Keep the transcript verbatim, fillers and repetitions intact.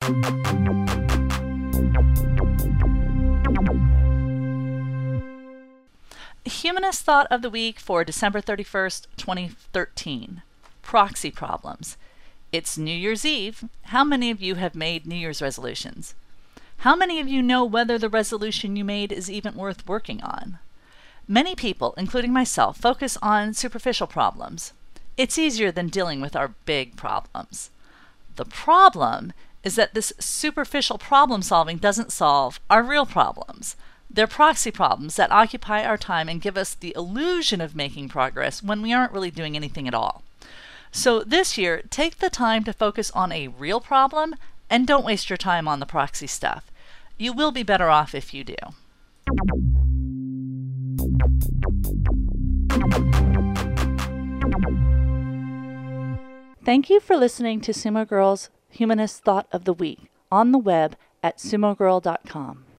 Humanist Thought of the Week for December thirty-first, twenty thirteen. Proxy problems. It's New Year's Eve. How many of you have made New Year's resolutions? How many of you know whether the resolution you made is even worth working on? Many people, including myself, focus on superficial problems. It's easier than dealing with our big problems. The problem is that this superficial problem solving doesn't solve our real problems. They're proxy problems that occupy our time and give us the illusion of making progress when we aren't really doing anything at all. So this year, take the time to focus on a real problem and don't waste your time on the proxy stuff. You will be better off if you do. Thank you for listening to Sumo Girl's Humanist Thought of the Week on the web at sumo girl dot com.